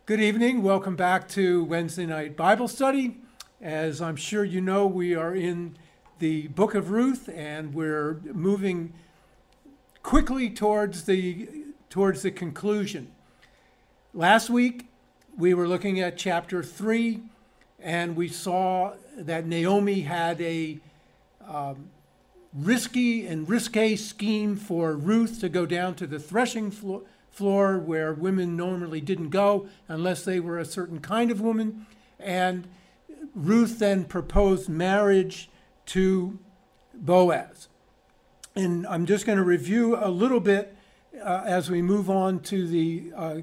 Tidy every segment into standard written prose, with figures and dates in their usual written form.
Good evening. Welcome back to Wednesday night Bible study. As I'm sure you know, we are in the book of Ruth and we're moving quickly towards the conclusion. Last week, we were looking at chapter 3 and we saw that Naomi had a risque scheme for Ruth to go down to the threshing floor where women normally didn't go unless they were a certain kind of woman. And Ruth then proposed marriage to Boaz. And I'm just going to review a little bit as we move on to the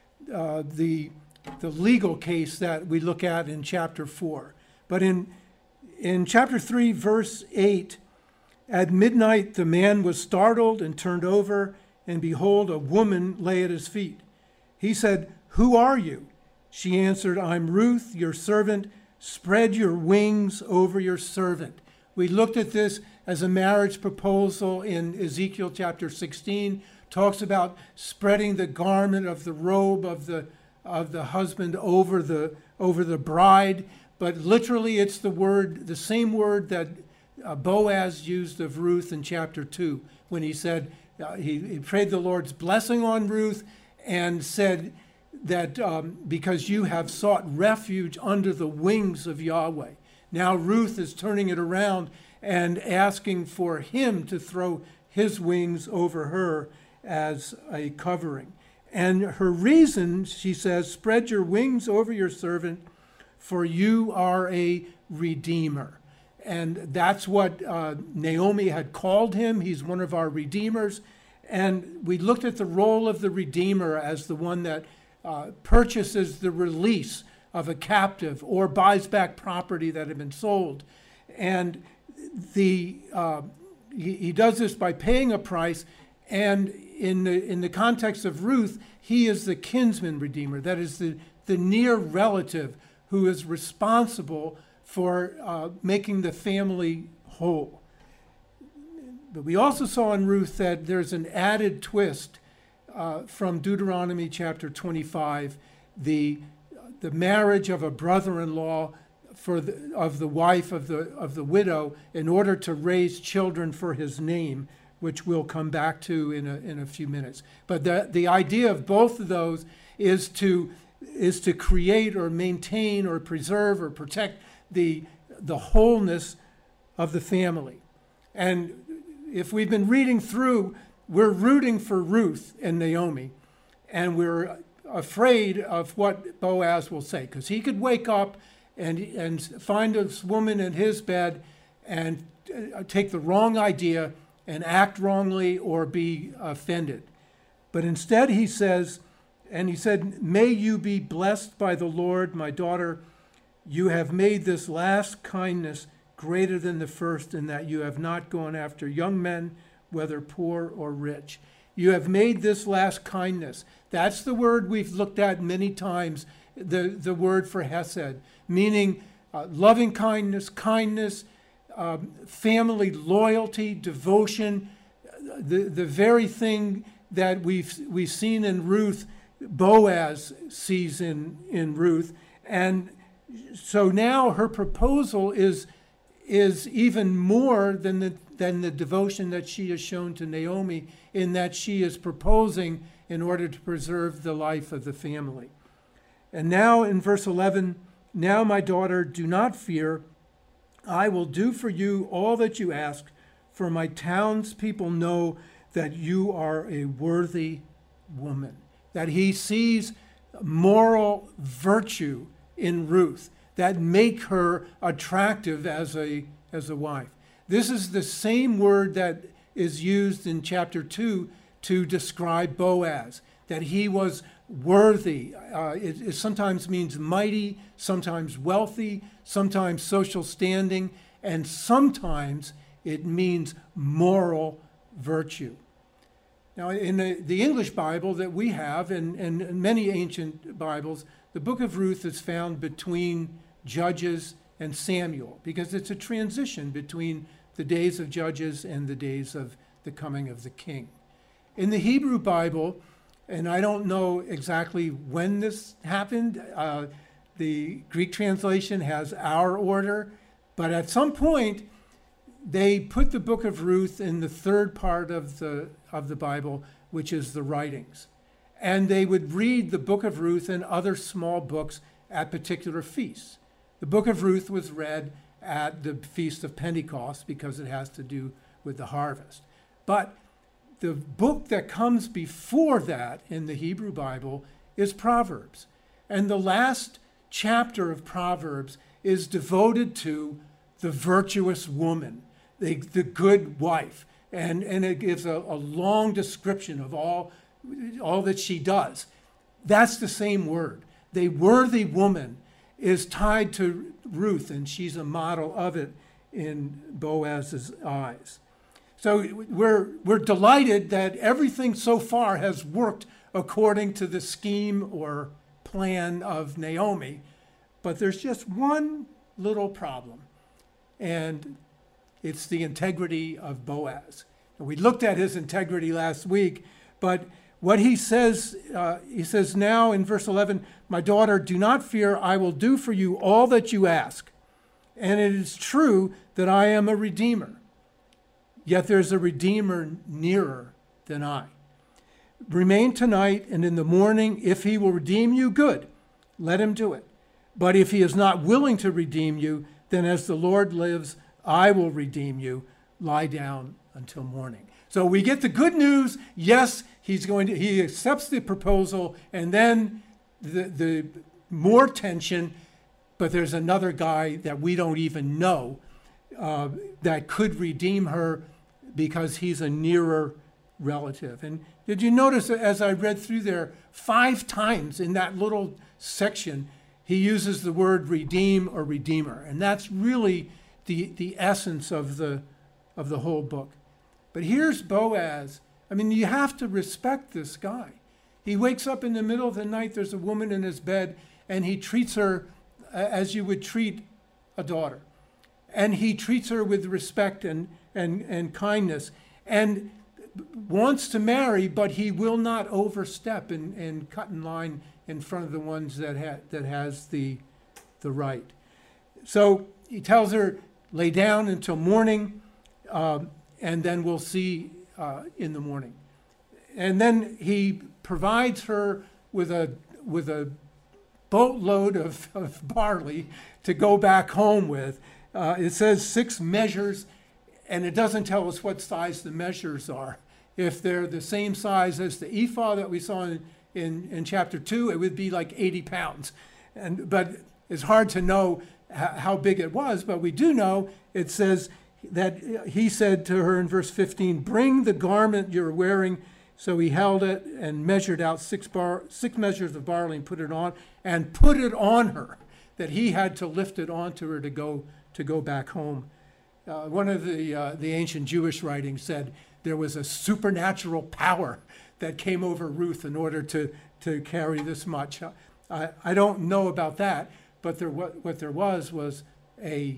legal case that we look at in chapter 4. But in chapter 3, verse 8, at midnight the man was startled and turned over, and behold, a woman lay at his feet. He said, "Who are you?" She answered, "I'm Ruth, your servant. Spread your wings over your servant." We looked at this as a marriage proposal in Ezekiel chapter 16. Talks about spreading the garment of the robe of the husband over the bride. But literally it's the same word that Boaz used of Ruth in chapter 2 when he said, he prayed the Lord's blessing on Ruth and said that because you have sought refuge under the wings of Yahweh. Now Ruth is turning it around and asking for him to throw his wings over her as a covering. And her reason, she says, "Spread your wings over your servant, for you are a redeemer." And that's what Naomi had called him. He's one of our redeemers. And we looked at the role of the redeemer as the one that purchases the release of a captive or buys back property that had been sold. And he does this by paying a price. And in the context of Ruth, he is the kinsman redeemer. That is the near relative who is responsible for making the family whole. But we also saw in Ruth that there's an added twist from Deuteronomy chapter 25, the marriage of a brother-in-law of the wife of the widow in order to raise children for his name, which we'll come back to in a few minutes. But the idea of both of those is to create or maintain or preserve or protect the wholeness of the family. And if we've been reading through, we're rooting for Ruth and Naomi, and we're afraid of what Boaz will say, because he could wake up and find this woman in his bed and take the wrong idea and act wrongly or be offended. But instead he says, and he said, "May you be blessed by the Lord, my daughter. You have made this last kindness greater than the first, in that you have not gone after young men, whether poor or rich." You have made this last kindness. That's the word we've looked at many times, the word for hesed, meaning loving kindness, family loyalty, devotion, the very thing that we've seen in Ruth, Boaz sees in Ruth. And so now her proposal is even more than the devotion that she has shown to Naomi, in that she is proposing in order to preserve the life of the family. And now in verse 11, "Now, my daughter, do not fear. I will do for you all that you ask, for my townspeople know that you are a worthy woman." That he sees moral virtue in Ruth that make her attractive as a wife. This is the same word that is used in chapter 2 to describe Boaz, that he was worthy. It sometimes means mighty, sometimes wealthy, sometimes social standing, and sometimes it means moral virtue. Now, in the English Bible that we have, and many ancient Bibles, the book of Ruth is found between Judges and Samuel, because it's a transition between the days of Judges and the days of the coming of the king. In the Hebrew Bible, And I don't know exactly when this happened. The Greek translation has our order, but at some point they put the book of Ruth in the third part of the Bible, which is the writings. And they would read the book of Ruth and other small books at particular feasts. The book of Ruth was read at the Feast of Pentecost because it has to do with the harvest. But the book that comes before that in the Hebrew Bible is Proverbs. And the last chapter of Proverbs is devoted to the virtuous woman, the good wife. And it gives a long description of all that she does. That's the same word. The worthy woman is tied to Ruth, and she's a model of it in Boaz's eyes. So we're delighted that everything so far has worked according to the scheme or plan of Naomi, but there's just one little problem, and it's the integrity of Boaz. And we looked at his integrity last week, but what he says now in verse 11, "My daughter, do not fear, I will do for you all that you ask. And it is true that I am a redeemer. Yet there's a redeemer nearer than I. Remain tonight, and in the morning, if he will redeem you, good, let him do it. But if he is not willing to redeem you, then as the Lord lives, I will redeem you. Lie down until morning." So we get the good news. Yes, he accepts the proposal, and then the more tension, but there's another guy that we don't even know that could redeem her because he's a nearer relative. And did you notice as I read through there, 5 times in that little section, he uses the word redeem or redeemer. And that's really the essence of the whole book. But here's Boaz. I mean, you have to respect this guy. He wakes up in the middle of the night, there's a woman in his bed, and he treats her as you would treat a daughter. And he treats her with respect and kindness, and wants to marry, but he will not overstep and cut in line in front of the ones that has the right. So he tells her, lay down until morning, and then we'll see in the morning. And then he provides her with a boatload of barley to go back home with. It says 6 measures, and it doesn't tell us what size the measures are. If they're the same size as the ephah that we saw in chapter 2, it would be like 80 pounds. But it's hard to know how big it was, but we do know it says that he said to her in verse 15, "Bring the garment you're wearing." So he held it and measured out 6 measures of barley and put it on her, that he had to lift it onto her to go back home. One of the ancient Jewish writings said there was a supernatural power that came over Ruth in order to carry this much. I don't know about that, but what there was a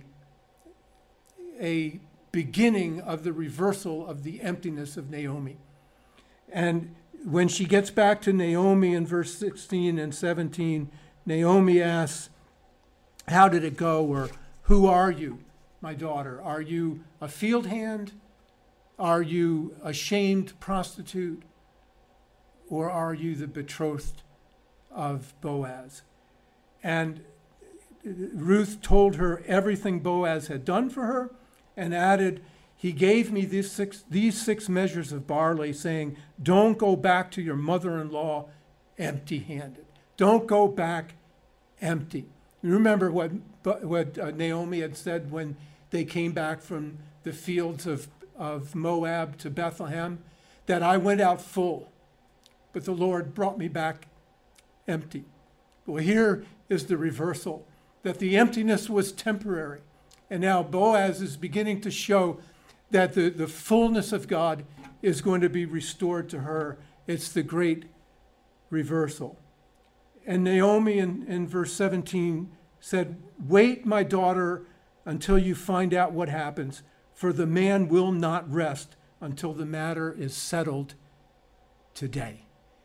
beginning of the reversal of the emptiness of Naomi. And when she gets back to Naomi in verse 16 and 17, Naomi asks, "How did it go?" Or, "Who are you, my daughter? Are you a field hand? Are you a shamed prostitute? Or are you the betrothed of Boaz?" And Ruth told her everything Boaz had done for her and added, "He gave me these six measures of barley, saying, don't go back to your mother-in-law empty-handed." Don't go back empty. You remember what Naomi had said when they came back from the fields of Moab to Bethlehem? That I went out full, but the Lord brought me back empty. Well, here is the reversal, that the emptiness was temporary. And now Boaz is beginning to show that the fullness of God is going to be restored to her. It's the great reversal. And Naomi in verse 17 said, "Wait, my daughter, until you find out what happens, for the man will not rest until the matter is settled today."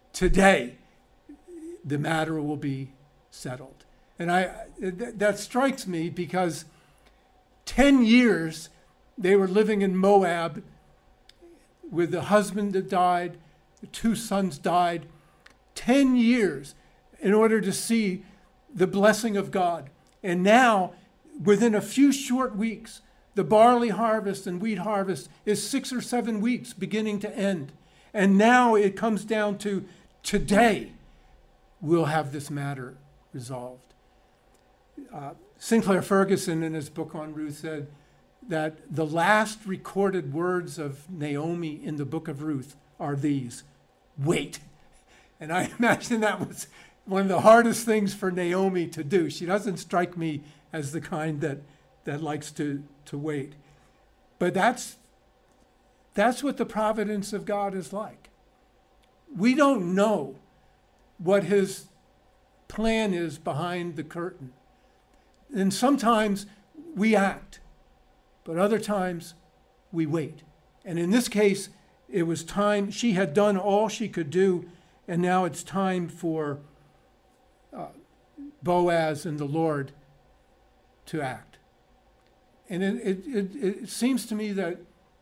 today the matter will be settled. And that strikes me because 10 years they were living in Moab with the husband that died, the 2 sons died. 10 years in order to see the blessing of God. And now, within a few short weeks, the barley harvest and wheat harvest is 6 or 7 weeks beginning to end. And now it comes down to today we'll have this matter resolved. Sinclair Ferguson, in his book on Ruth, said that the last recorded words of Naomi in the book of Ruth are these: wait. And I imagine that was one of the hardest things for Naomi to do. She doesn't strike me as the kind that likes to wait. But that's what the providence of God is like. We don't know what his plan is behind the curtain. And sometimes we act, but other times we wait. And in this case, it was time. She had done all she could do, and now it's time for Boaz and the Lord to act. And it seems to me that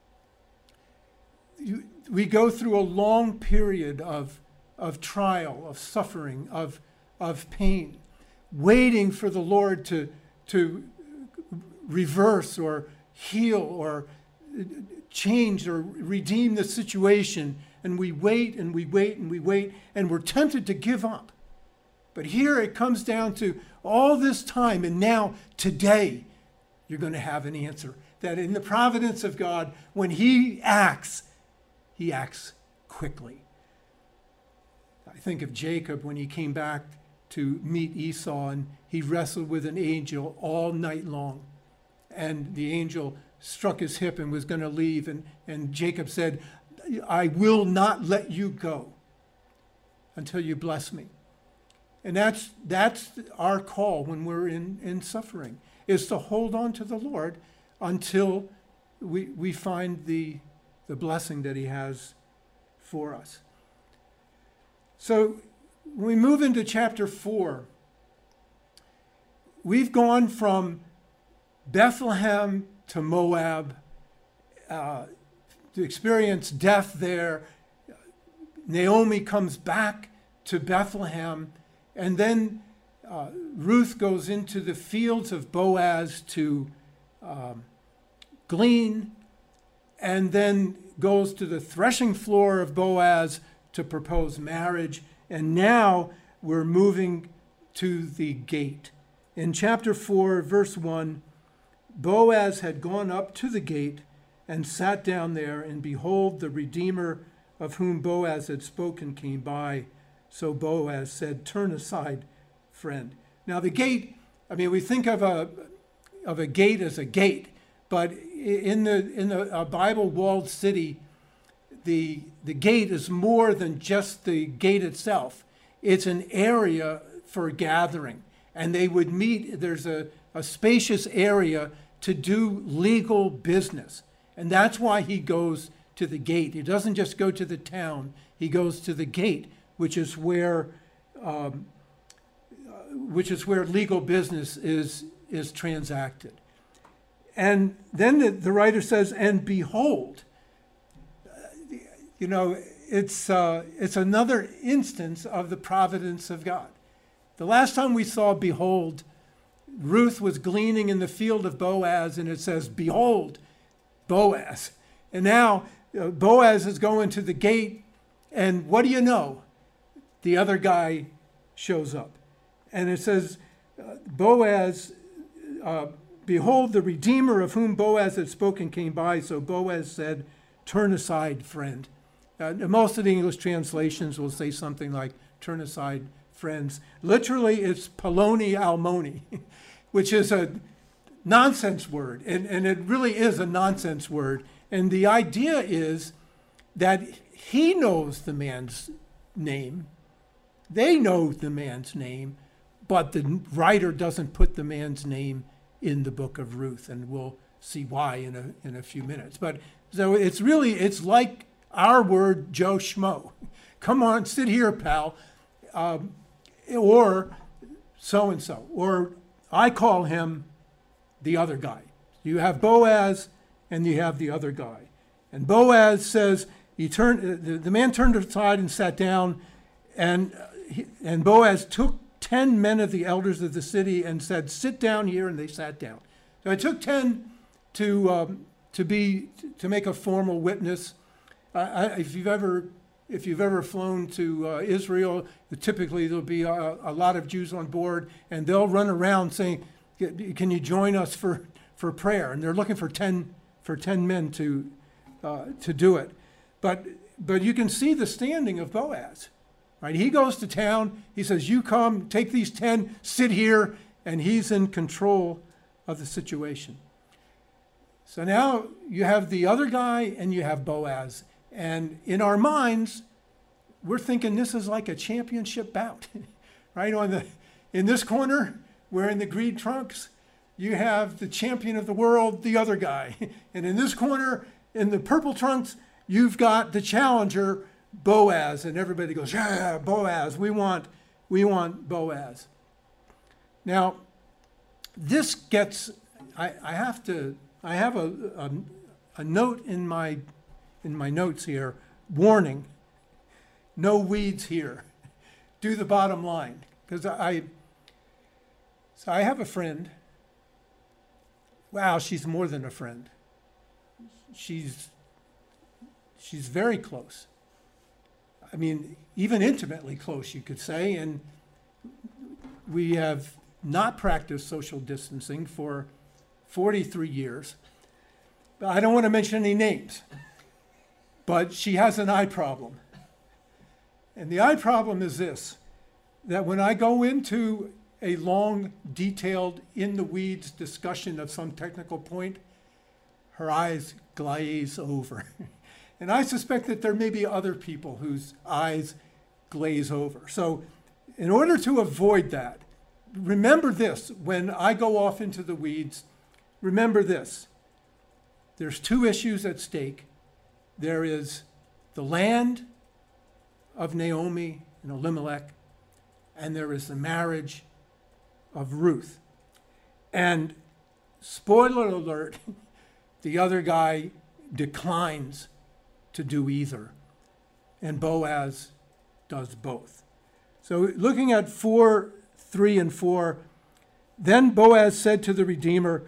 we go through a long period of trial, of suffering, of pain, waiting for the Lord to reverse or heal or change or redeem the situation. And we wait and we wait and we wait, and we're tempted to give up. But here it comes down to all this time, and now today you're going to have an answer. That in the providence of God, when he acts quickly. I think of Jacob when he came back to meet Esau, and he wrestled with an angel all night long. And the angel struck his hip and was going to leave. And Jacob said, I will not let you go until you bless me. And that's our call when we're in suffering, is to hold on to the Lord until we find the blessing that he has for us. So when we move into chapter 4, we've gone from Bethlehem to Moab, to experience death there. Naomi comes back to Bethlehem, and then Ruth goes into the fields of Boaz to glean, and then goes to the threshing floor of Boaz to propose marriage. And now we're moving to the gate. In chapter 4, verse 1, Boaz had gone up to the gate and sat down there, and behold, the Redeemer of whom Boaz had spoken came by. So Boaz said, turn aside, friend. Now the gate, we think of a gate as a gate, but in a Bible-walled city, the gate is more than just the gate itself. It's an area for gathering. And they would meet, there's a spacious area to do legal business. And that's why he goes to the gate. He doesn't just go to the town, he goes to the gate, which is where legal business is transacted. And then the writer says, and behold, it's another instance of the providence of God. The last time we saw behold, Ruth was gleaning in the field of Boaz, and it says, behold, Boaz. And now Boaz is going to the gate, and what do you know? The other guy shows up. And it says, Boaz, behold, the Redeemer of whom Boaz had spoken came by. So Boaz said, turn aside, friend. Most of the English translations will say something like, turn aside, friends. Literally, it's Poloni Almoni, which is a nonsense word. And it really is a nonsense word. And the idea is that he knows the man's name. They know the man's name, but the writer doesn't put the man's name in the book of Ruth, and we'll see why in a few minutes. But so it's like our word Joe Schmo, come on, sit here, pal, or so-and-so, or I call him the other guy. You have Boaz and you have the other guy. And Boaz says, the man turned aside and sat down, and Boaz took 10 men of the elders of the city and said, sit down here, and they sat down. So it took 10 to make a formal witness. If you've ever flown to Israel, typically there'll be a lot of Jews on board, and they'll run around saying, can you join us for prayer? And they're looking for 10 men to do it. But you can see the standing of Boaz. Right? He goes to town. He says, you come, take these 10, sit here, and he's in control of the situation. So now you have the other guy and you have Boaz. And in our minds, we're thinking this is like a championship bout. Right? In this corner, wearing the green trunks, you have the champion of the world, the other guy. And in this corner, in the purple trunks, you've got the challenger, Boaz. And everybody goes, yeah, Boaz, we want Boaz. Now, this gets, I have a note in my notes here, warning, no weeds here. Do the bottom line. Because I have a friend. Wow, she's more than a friend. She's very close. I mean, even intimately close, you could say. And we have not practiced social distancing for 43 years. But I don't want to mention any names. But she has an eye problem. And the eye problem is this, that when I go into a long, detailed, in-the-weeds discussion of some technical point, her eyes glaze over. And I suspect that there may be other people whose eyes glaze over. So in order to avoid that, remember this, when I go off into the weeds, remember this. There's two issues at stake. There is the land of Naomi and Elimelech, and there is the marriage of Ruth. And spoiler alert, the other guy declines to do either, and Boaz does both. So looking at 4:3 and 4, then Boaz said to the Redeemer,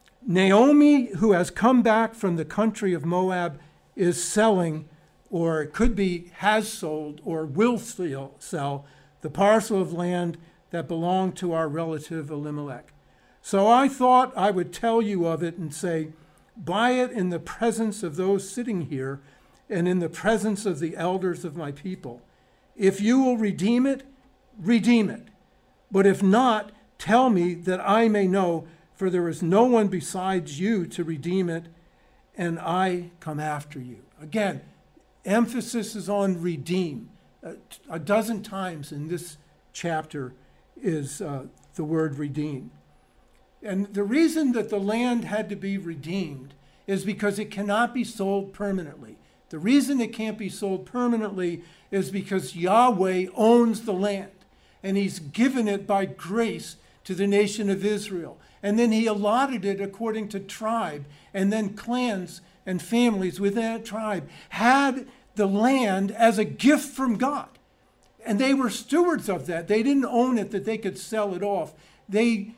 Naomi, who has come back from the country of Moab, is selling, or it could be has sold, or will sell the parcel of land that belonged to our relative Elimelech. So I thought I would tell you of it and say, buy it in the presence of those sitting here and in the presence of the elders of my people. If you will redeem it, redeem it. But if not, tell me that I may know, for there is no one besides you to redeem it, and I come after you. Again, emphasis is on redeem. A dozen times in this chapter is the word redeem. And the reason that the land had to be redeemed is because it cannot be sold permanently. The reason it can't be sold permanently is because Yahweh owns the land, and he's given it by grace to the nation of Israel. And then he allotted it according to tribe, and then clans and families within that tribe had the land as a gift from God. And they were stewards of that. They didn't own it that they could sell it off. They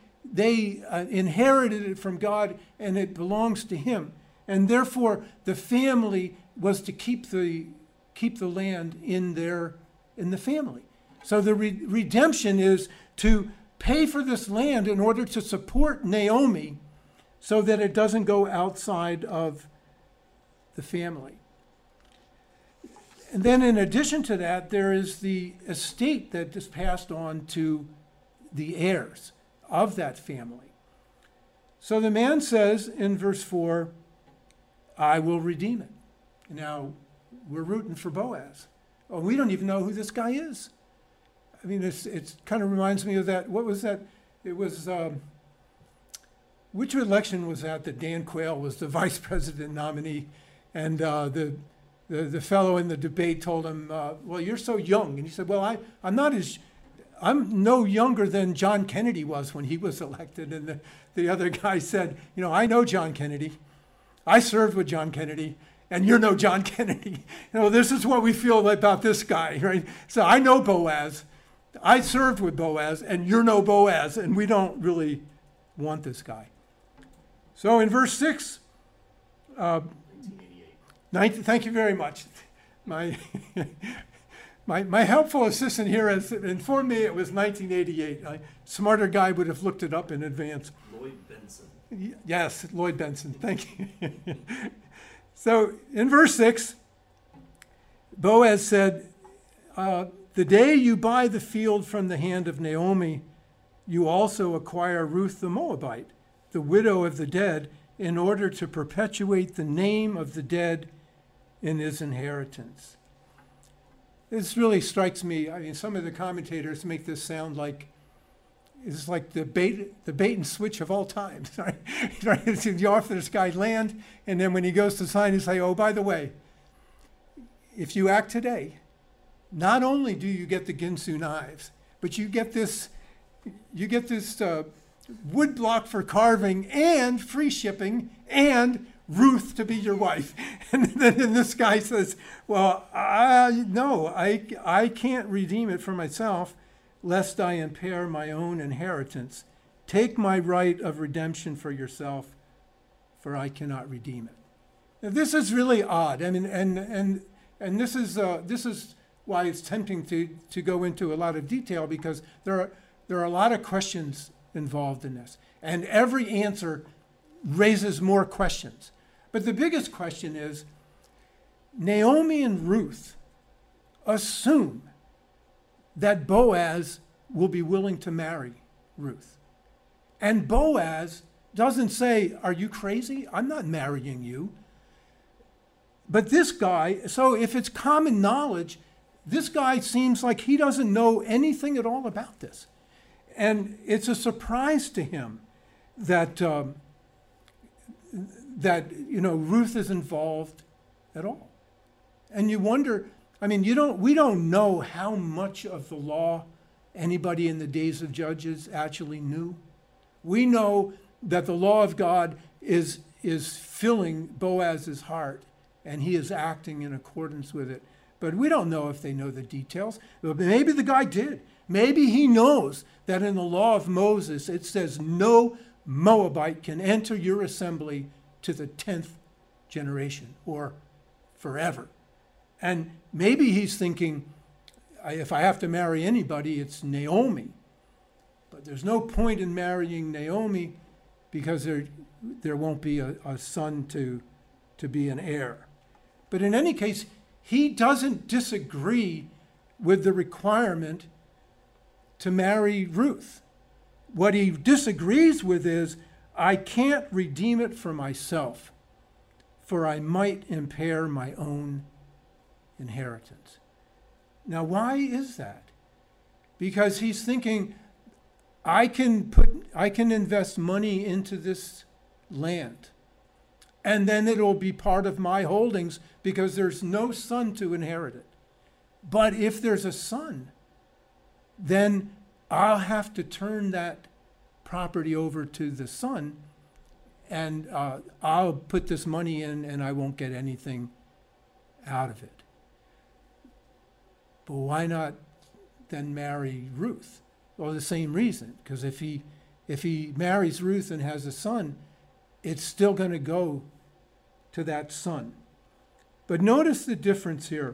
inherited it from God, and it belongs to him. And therefore, the family was to keep the land in the family. So the redemption is to pay for this land in order to support Naomi so that it doesn't go outside of the family. And then in addition to that, there is the estate that is passed on to the heirs of that family. So the man says in verse 4, I will redeem it. Now, we're rooting for Boaz. Oh, we don't even know who this guy is. I mean, it kind of reminds me of that. What was that? It was, which election was that Dan Quayle was the vice president nominee? And the the fellow in the debate told him, well, you're so young. And he said, well, I'm no younger than John Kennedy was when he was elected. And the other guy said, I know John Kennedy. I served with John Kennedy, and you're no John Kennedy. This is what we feel about this guy, right? So I know Boaz. I served with Boaz, and you're no Boaz, and we don't really want this guy. So in verse 6, 1988. Thank you very much. My helpful assistant here has informed me it was 1988. A smarter guy would have looked it up in advance. Lloyd Benson. Yes, Lloyd Benson. Thank you. So in verse 6, Boaz said, the day you buy the field from the hand of Naomi, you also acquire Ruth the Moabite, the widow of the dead, in order to perpetuate the name of the dead in his inheritance. This really strikes me. I mean, some of the commentators make this sound like it's like the bait and switch of all time. Right? You offer this guy land, and then when he goes to sign, you say, oh, by the way, if you act today, not only do you get the Ginsu knives, but you get this wood block for carving and free shipping and Ruth to be your wife. And then this guy says, well, no, I can't redeem it for myself, lest I impair my own inheritance. Take my right of redemption for yourself, for I cannot redeem it. Now, this is really odd. I mean, and this is why it's tempting to go into a lot of detail, because there are a lot of questions involved in this, and every answer raises more questions. But the biggest question is, Naomi and Ruth assume that Boaz will be willing to marry Ruth. And Boaz doesn't say, are you crazy? I'm not marrying you. But this guy, so if it's common knowledge, this guy seems like he doesn't know anything at all about this. And it's a surprise to him that Ruth is involved at all. And you wonder, I mean, we don't know how much of the law anybody in the days of Judges actually knew. We know that the law of God is filling Boaz's heart, and he is acting in accordance with it. But we don't know if they know the details. Maybe the guy did. Maybe he knows that in the law of Moses, it says no Moabite can enter your assembly to the 10th generation or forever. And maybe he's thinking, if I have to marry anybody, it's Naomi. But there's no point in marrying Naomi because there won't be a son to be an heir. But in any case, he doesn't disagree with the requirement to marry Ruth. What he disagrees with is, I can't redeem it for myself, for I might impair my own inheritance. Now, why is that? Because he's thinking, I can invest money into this land, and then it'll be part of my holdings because there's no son to inherit it. But if there's a son, then I'll have to turn that property over to the son, and I'll put this money in and I won't get anything out of it. But why not then marry Ruth? Well, the same reason, because if he marries Ruth and has a son, it's still going to go to that son. But notice the difference here.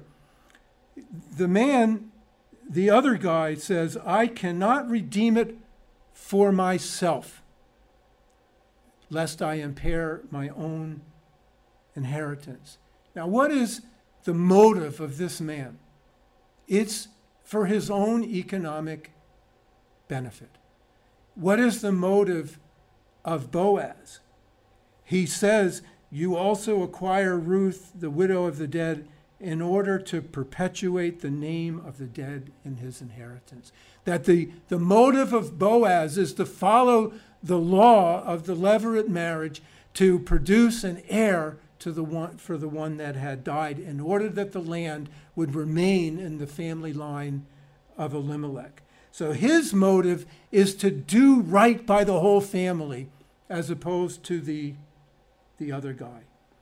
The other guy says, I cannot redeem it for myself, lest I impair my own inheritance. Now, what is the motive of this man? It's for his own economic benefit. What is the motive of Boaz? He says, you also acquire Ruth, the widow of the dead, in order to perpetuate the name of the dead in his inheritance. That the motive of Boaz is to follow the law of the levirate marriage to produce an heir to the one for the one that had died, in order that the land would remain in the family line of Elimelech. So his motive is to do right by the whole family, as opposed to the other guy.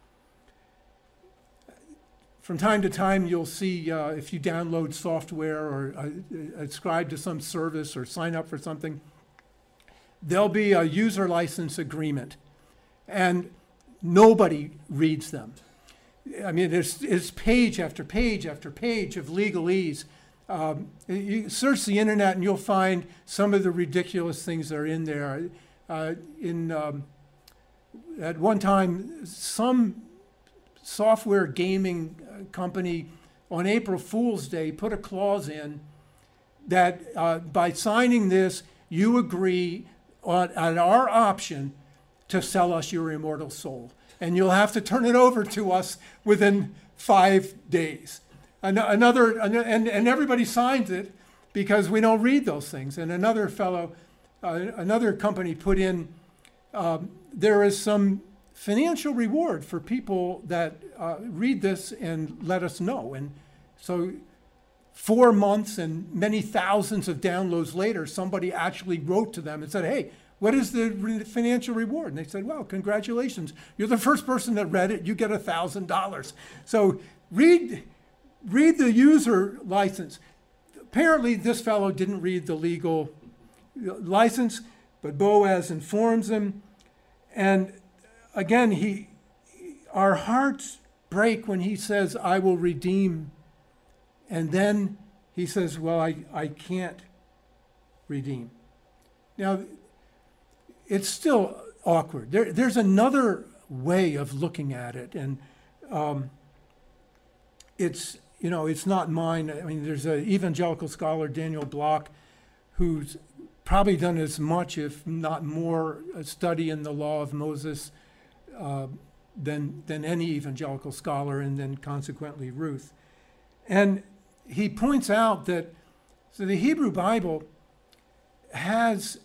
From time to time, you'll see if you download software or subscribe to some service or sign up for something, there'll be a user license agreement, and nobody reads them. I mean, it's page after page after page of legalese. You search the internet and you'll find some of the ridiculous things that are in there. At one time, some software gaming company on April Fool's Day put a clause in that by signing this, you agree at our option to sell us your immortal soul. And you'll have to turn it over to us within 5 days. And everybody signs it because we don't read those things. And another fellow, another company put in, there is some financial reward for people that read this and let us know. And so 4 months and many thousands of downloads later, somebody actually wrote to them and said, hey, what is the financial reward? And they said, well, congratulations. You're the first person that read it. You get $1,000. So read the user license. Apparently, this fellow didn't read the legal license, but Boaz informs him. And again, our hearts break when he says, I will redeem. And then he says, well, I can't redeem. Now, it's still awkward. There's another way of looking at it. And it's not mine. I mean, there's an evangelical scholar, Daniel Block, who's probably done as much, if not more, study in the law of Moses than any evangelical scholar, and then consequently Ruth. And he points out that the Hebrew Bible has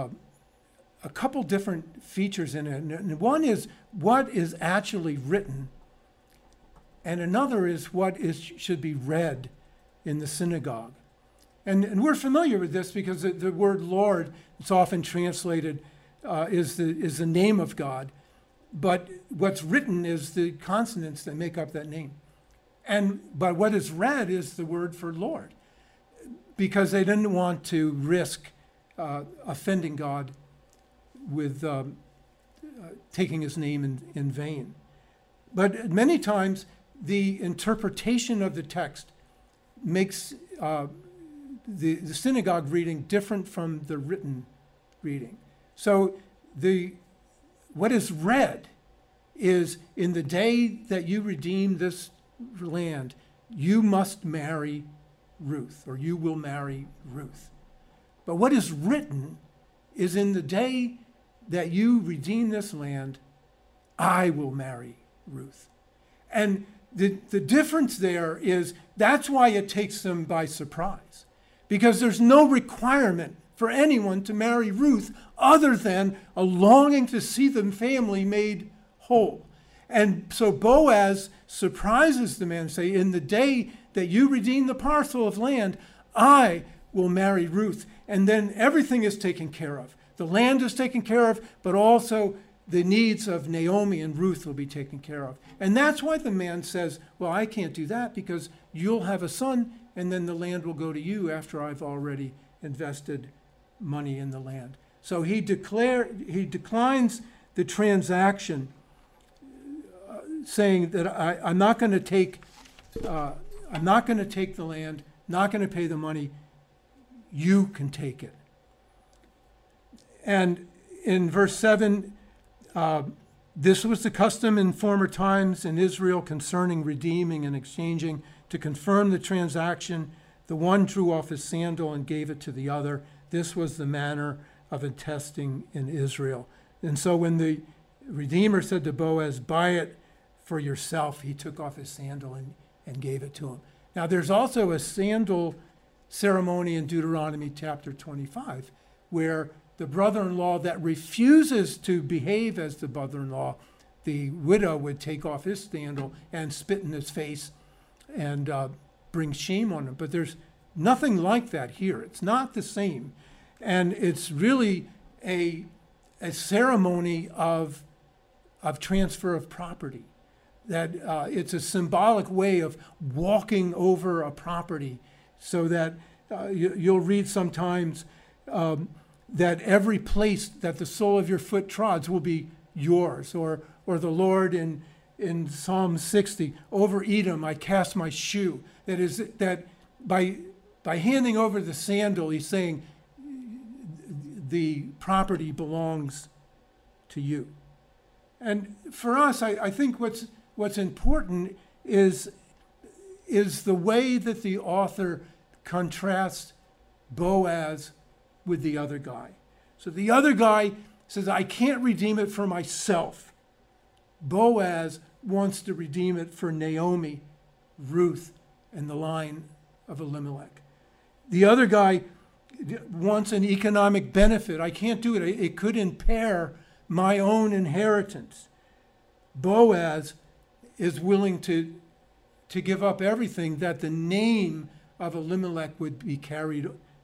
a couple different features in it. And one is what is actually written, and another is what should be read in the synagogue. And we're familiar with this because the word Lord, it's often translated, is the name of God. But what's written is the consonants that make up that name. But what is read is the word for Lord, because they didn't want to risk offending God with taking his name in vain. But many times the interpretation of the text makes the synagogue reading different from the written reading. So what is read is, in the day that you redeem this land, you must marry Ruth, or you will marry Ruth. But what is written is, in the day that you redeem this land, I will marry Ruth. And the difference there is, that's why it takes them by surprise. Because there's no requirement for anyone to marry Ruth other than a longing to see the family made whole. And so Boaz surprises the man and say, in the day that you redeem the parcel of land, I will marry Ruth. And then everything is taken care of. The land is taken care of, but also the needs of Naomi and Ruth will be taken care of. And that's why the man says, well, I can't do that because you'll have a son, and then the land will go to you after I've already invested money in the land. So he declines the transaction, saying that I'm not going to take the land, not going to pay the money. You can take it. And in verse 7, this was the custom in former times in Israel concerning redeeming and exchanging. To confirm the transaction, the one drew off his sandal and gave it to the other. This was the manner of attesting in Israel. And so when the Redeemer said to Boaz, buy it for yourself, he took off his sandal and gave it to him. Now there's also a sandal ceremony in Deuteronomy chapter 25, where the brother-in-law that refuses to behave as the brother-in-law the widow would take off his sandal and spit in his face and bring shame on him. But there's nothing like that here. It's not the same. And it's really a ceremony of transfer of property. That it's a symbolic way of walking over a property, so that you'll read sometimes that every place that the sole of your foot trods will be yours, or the Lord in Psalm 60, over Edom I cast my shoe. That is, that by handing over the sandal, he's saying the property belongs to you. And for us, I think what's important is the way that the author contrasts Boaz with the other guy. So the other guy says, I can't redeem it for myself. Boaz wants to redeem it for Naomi, Ruth, and the line of Elimelech. The other guy wants an economic benefit. I can't do it. It could impair my own inheritance. Boaz is willing to give up everything, that the name of Elimelech would be carried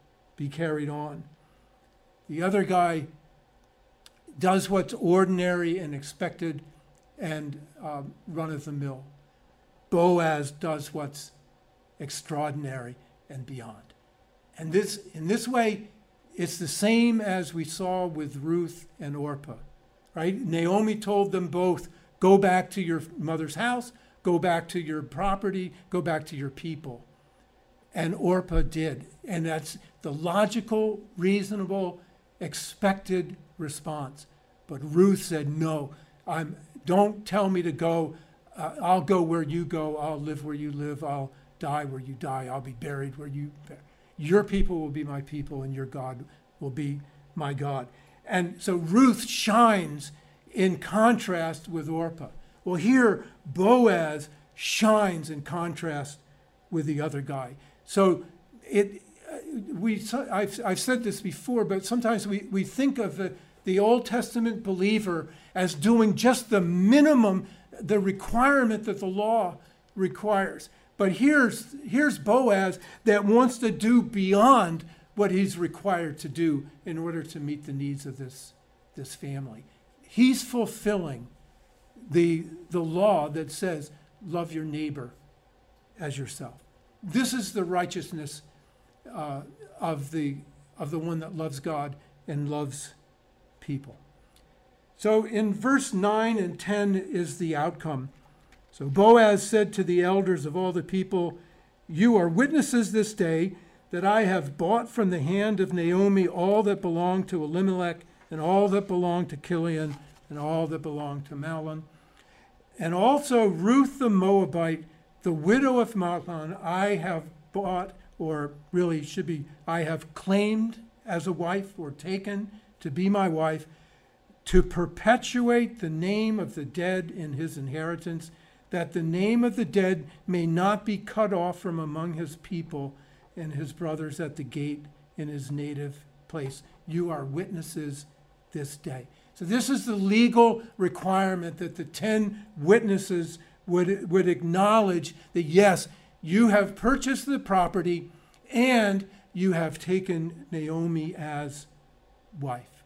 on. The other guy does what's ordinary and expected and run of the mill. Boaz does what's extraordinary and beyond. And in this way, it's the same as we saw with Ruth and Orpah, right? Naomi told them both, go back to your mother's house, go back to your property, go back to your people. And Orpah did. And that's the logical, reasonable, expected response. But Ruth said, no, don't tell me to go. I'll go where you go. I'll live where you live. I'll die where you die. I'll be buried where you bury. Your people will be my people, and your God will be my God. And so Ruth shines in contrast with Orpah. Well, here Boaz shines in contrast with the other guy. So I've said this before, but sometimes we think of the Old Testament believer as doing just the minimum, the requirement that the law requires. But here's Boaz that wants to do beyond what he's required to do in order to meet the needs of this family. He's fulfilling the law that says, love your neighbor as yourself. This is the righteousness of the one that loves God and loves people. So in verse 9 and 10 is the outcome. So Boaz said to the elders of all the people, you are witnesses this day that I have bought from the hand of Naomi all that belonged to Elimelech, and all that belonged to Chilion, and all that belonged to Mahlon. And also Ruth the Moabite, the widow of Mahlon, I have bought, or really should be, I have claimed as a wife, or taken to be my wife, to perpetuate the name of the dead in his inheritance, that the name of the dead may not be cut off from among his people and his brothers at the gate in his native place. You are witnesses this day. So this is the legal requirement that the 10 witnesses would acknowledge that, yes, you have purchased the property and you have taken Naomi as wife.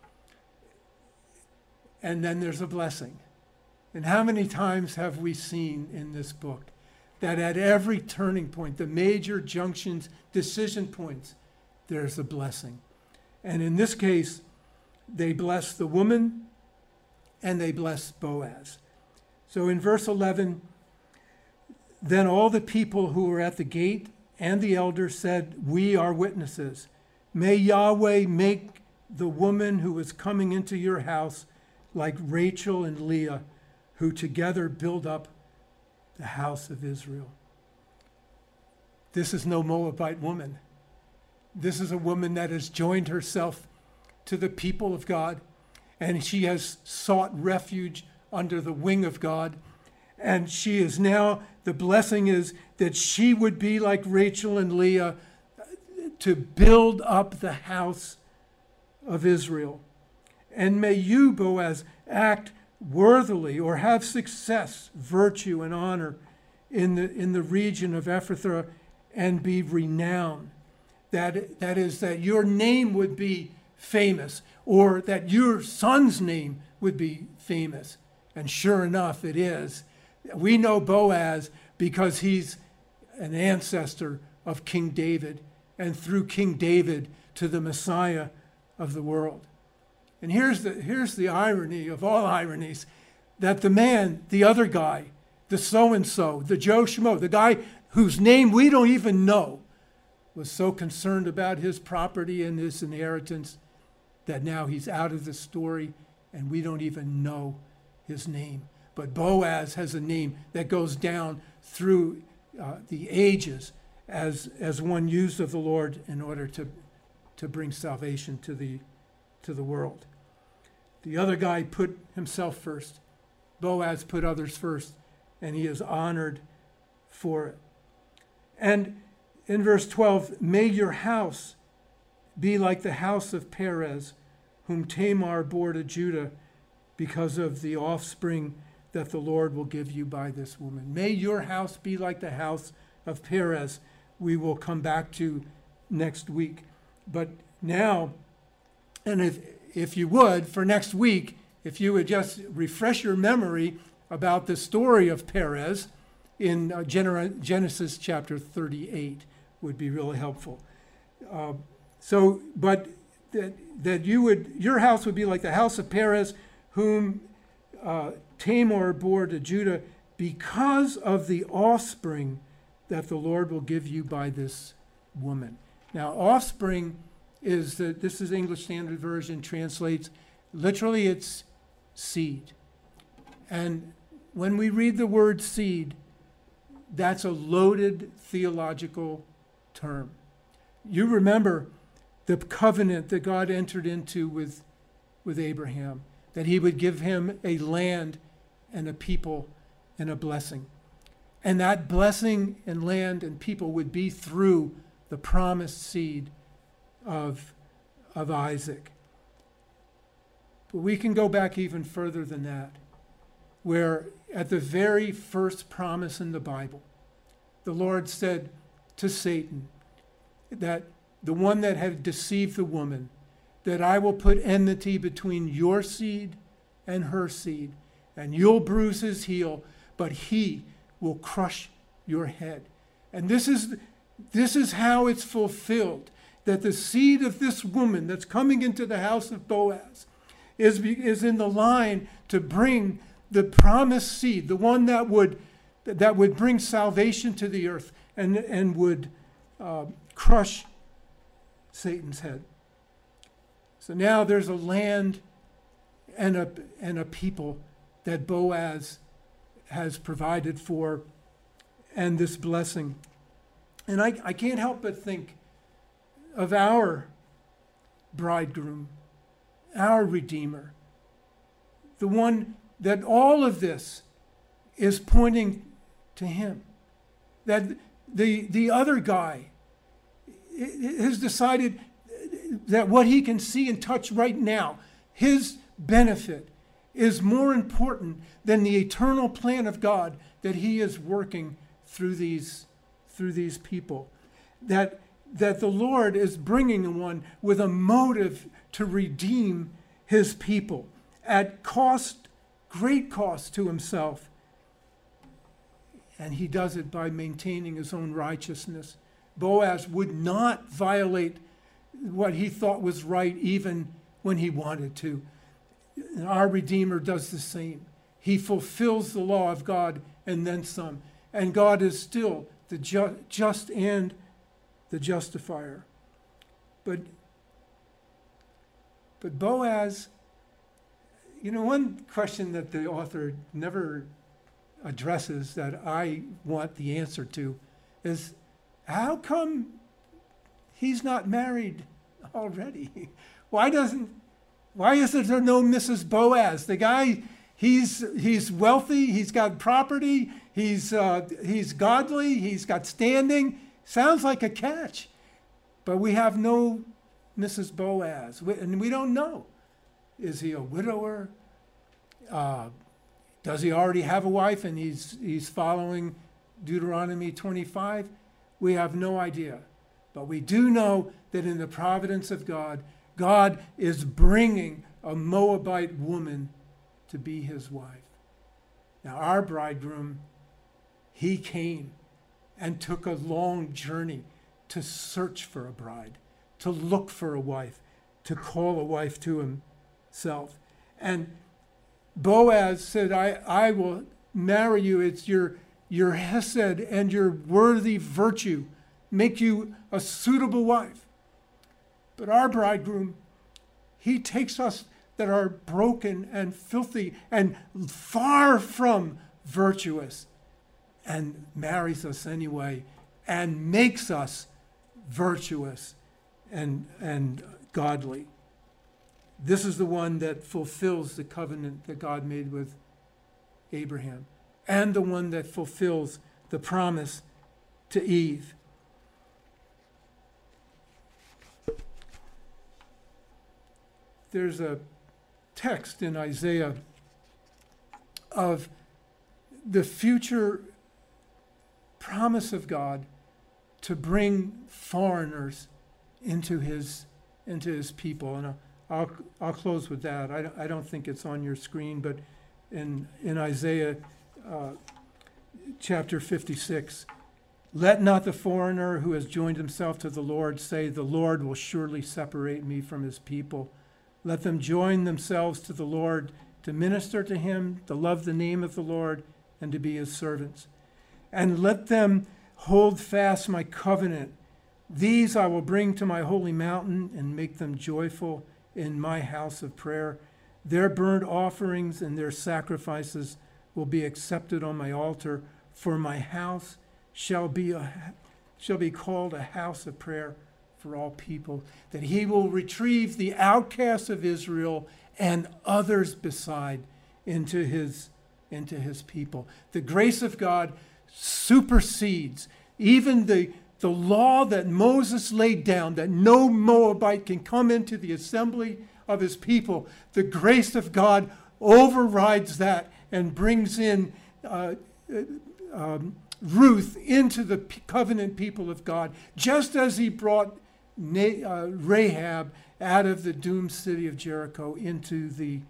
And then there's a blessing. And how many times have we seen in this book that at every turning point, the major junctions, decision points, there's a blessing. And in this case, they bless the woman and they bless Boaz. So in verse 11, then all the people who were at the gate and the elders said, we are witnesses. May Yahweh make the woman who is coming into your house like Rachel and Leah, who together build up the house of Israel. This is no Moabite woman. This is a woman that has joined herself to the people of God, and she has sought refuge under the wing of God. And she is now, the blessing is that she would be like Rachel and Leah to build up the house of Israel. And may you, Boaz, act worthily or have success, virtue, and honor in the region of Ephrathah and be renowned. That is, that your name would be famous, or that your son's name would be famous. And sure enough, it is. We know Boaz because he's an ancestor of King David, and through King David to the Messiah of the world. And here's the irony of all ironies, that the man, the other guy, the so-and-so, the Joe Schmo, the guy whose name we don't even know, was so concerned about his property and his inheritance that now he's out of the story and we don't even know his name. But Boaz has a name that goes down through the ages as one used of the Lord in order to bring salvation to the world. The other guy put himself first. Boaz put others first, and he is honored for it. And in verse 12, may your house be like the house of Perez, whom Tamar bore to Judah, because of the offspring that the Lord will give you by this woman. May your house be like the house of Perez. We will come back to next week. But now, and if you would, for next week, if you would just refresh your memory about the story of Perez in Genesis chapter 38 would be really helpful. But that your house would be like the house of Perez, whom Tamar bore to Judah, because of the offspring that the Lord will give you by this woman. Now, offspring this is English Standard Version, translates, literally it's seed. And when we read the word seed, that's a loaded theological term. You remember the covenant that God entered into with Abraham, that he would give him a land and a people and a blessing. And that blessing and land and people would be through the promised seed of Isaac. But we can go back even further than that, where at the very first promise in the Bible, the Lord said to Satan, that the one that had deceived the woman, that I will put enmity between your seed and her seed, and you'll bruise his heel, but he will crush your head. And this is how it's fulfilled, that the seed of this woman that's coming into the house of Boaz is in the line to bring the promised seed, the one that would bring salvation to the earth and would crush Satan's head. So now there's a land and a people that Boaz has provided for, and this blessing. And I can't help but think of our bridegroom, our Redeemer, the one that all of this is pointing to him. That the other guy has decided that what he can see and touch right now, his benefit, is more important than the eternal plan of God that he is working through these people. That the Lord is bringing one with a motive to redeem his people at cost, great cost to himself. And he does it by maintaining his own righteousness. Boaz would not violate what he thought was right even when he wanted to. And our Redeemer does the same. He fulfills the law of God and then some. And God is still the just and the justifier. But Boaz, one question that the author never addresses that I want the answer to is, how come he's not married already? Why isn't there no Mrs. Boaz? The guy, he's wealthy, he's got property, he's godly, he's got standing. Sounds like a catch. But we have no Mrs. Boaz, and we don't know. Is he a widower? Does he already have a wife and he's following Deuteronomy 25? We have no idea. But we do know that in the providence of God, God is bringing a Moabite woman to be his wife. Now, our bridegroom, he came and took a long journey to search for a bride, to look for a wife, to call a wife to himself. And Boaz said, I will marry you. It's your hesed and your worthy virtue make you a suitable wife. But our bridegroom, he takes us that are broken and filthy and far from virtuous and marries us anyway and makes us virtuous and godly. This is the one that fulfills the covenant that God made with Abraham, and the one that fulfills the promise to Eve. There's a text in Isaiah of the future promise of God to bring foreigners into his people. And I'll close with that. I don't think it's on your screen, but in Isaiah chapter 56, let not the foreigner who has joined himself to the Lord say, the Lord will surely separate me from his people. Let them join themselves to the Lord to minister to him, to love the name of the Lord, and to be his servants. And let them hold fast my covenant. These I will bring to my holy mountain and make them joyful in my house of prayer. Their burnt offerings and their sacrifices will be accepted on my altar, for my house shall be called a house of prayer for all people, that he will retrieve the outcasts of Israel and others beside into his people. The grace of God supersedes even the law that Moses laid down, that no Moabite can come into the assembly of his people. The grace of God overrides that and brings in Ruth into the covenant people of God, just as he brought Rahab out of the doomed city of Jericho into the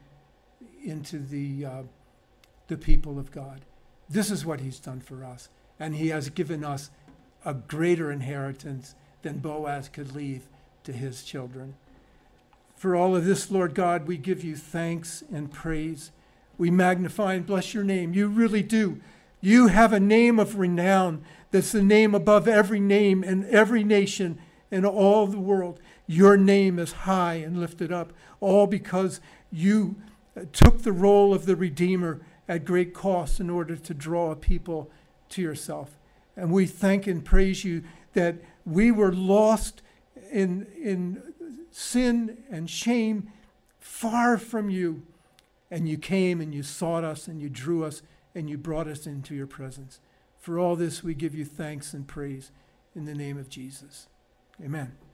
people of God. This is what he's done for us, and he has given us a greater inheritance than Boaz could leave to his children. For all of this, Lord God, we give you thanks and praise. We magnify and bless your name. You really do. You have a name of renown that's the name above every name in every nation in all the world. Your name is high and lifted up, all because you took the role of the Redeemer at great cost in order to draw a people to yourself. And we thank and praise you that we were lost in sin and shame, far from you. And you came and you sought us and you drew us and you brought us into your presence. For all this, we give you thanks and praise in the name of Jesus. Amen.